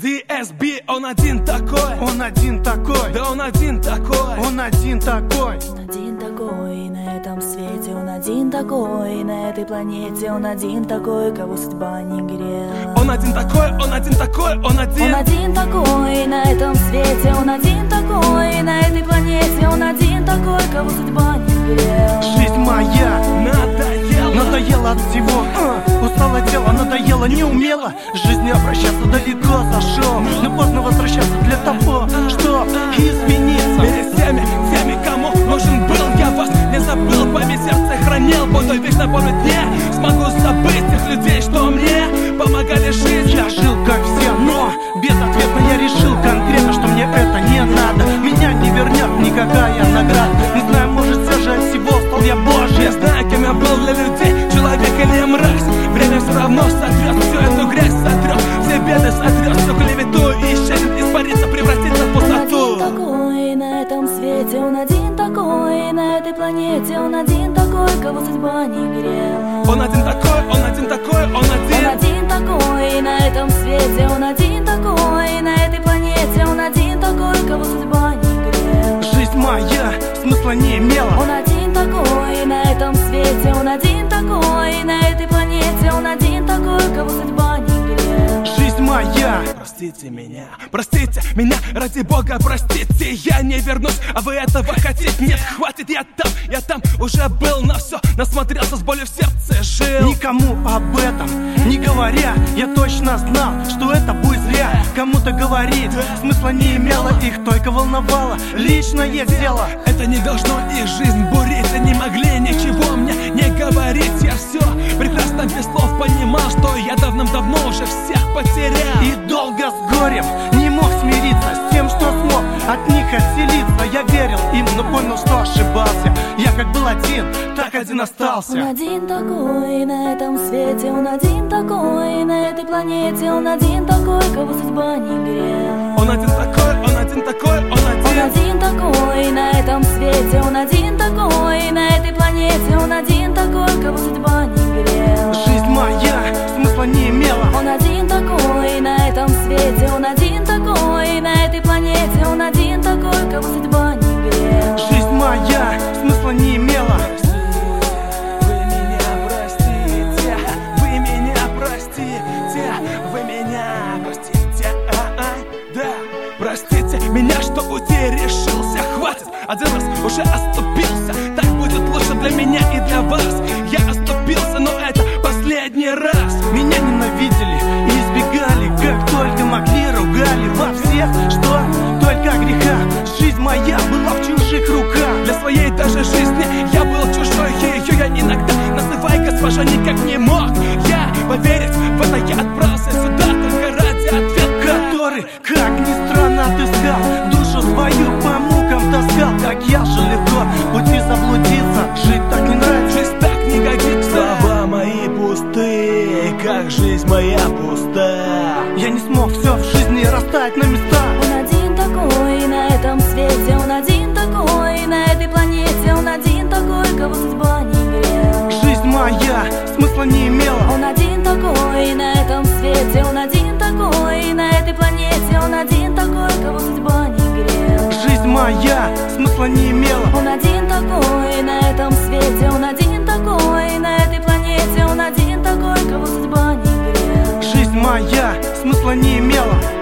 DSB, он один такой. Он один такой. Да он один такой. Он один такой. Он один такой на этом свете, он один такой на этой планете, он один такой, кого судьба не грела. Он один такой, он один такой, он один. Он один такой на этом свете, он один такой на этой планете, он один такой, кого судьба не грела. Жизнь моя надоела от всего, устало тело, надоело, не умела жизнью обращаться, далеко зашел, но поздно возвращаться для того, что измениться. Перед всеми, кому нужен был, я вас не забыл, в моем сердце хранил, буду вечно помнить, не смогу забыть тех людей, что мне помогали жить. Я жил как все, но безответно я решил конкретно, что мне это не надо. Меня не вернет никакая награда. Не знаю, может, все же от всего стал я Божий. Я знаю, кем я был для людей, человек или мразь. Время все равно сотрет всю эту грязь, сотрет все беды, сотрет всю клевету и исчезнет, испарится, превратится в пустоту. Он один такой на этом свете, он один такой на этой планете, он один такой, кого судьба не грела. Он один такой, он один такой, он один. Он один такой на этом свете, он один такой на этой планете, он один такой, кого судьба не грела. Жизнь моя смысла не имела. Он один такой на этом свете, он один такой на этой планете, он один такой, кого судьба не грела. Жизнь моя. Простите меня, ради Бога, простите. Я не вернусь, а вы этого хотите? Нет, хватит, я там уже был, на все насмотрелся, с болью в сердце жил. Никому об этом не говоря, я точно знал, что это будет зря. Кому-то говорить смысла не имело, их только волновало личное дело. Это не должно их жизнь бурить, они могли ничего мне не говорить. Я все прекрасно без слов понимал, что я давным-давно уже всех потерял. И долго с горем не мог смириться с тем, что смог от них отселиться. Я верил им, но понял, что ошибался. Я как был один, так один остался. Он один такой на этом свете, он один такой на этой планете, он один такой, кого судьба не грела. Он один такой, он один такой, он один. Он один такой на этом свете, он один такой на этой планете, он один такой, кого судьба не грела. Жизнь моя смысла не имела. Он один такой на этом свете, он один такой на этой планете, он один такой, кого судьба не грела. Жизнь моя смысла не имела. Вы меня простите, вы меня простите, вы меня простите, да, простите меня, что уйти решился. Хватит, один раз уже оступился, так будет лучше для меня и для вас. Я оступился, но это последний раз. Меня ненавидели и избегали, как только могли, ругали во всех, что только греха. Жизнь моя была в чужих руках. Для своей даже жизни я был чужой, ее я иногда, называй госпожа, никак не мог. Я поверить в это, я отправился сюда только ради ответа, который, как ни странно, отыскал, душу свою по мукам таскал. Как я же легко пути заблудиться, жить так не нравится, жизнь так не годится. Слова мои пустые, как жизнь моя пустая. Я не смог все в жизни расставить на места. Он один такой на этом свете, он один такой на этой планете, он один такой, кого судьба не грела. Жизнь моя смысла не имела. Он один такой на этом свете, он один такой на этой планете, он один такой, кого судьба не грела. Жизнь моя смысла не имела. Он один такой на этом свете, он один такой на этой планете, он один такой, кого судьба не грела. Жизнь моя смысла не имела.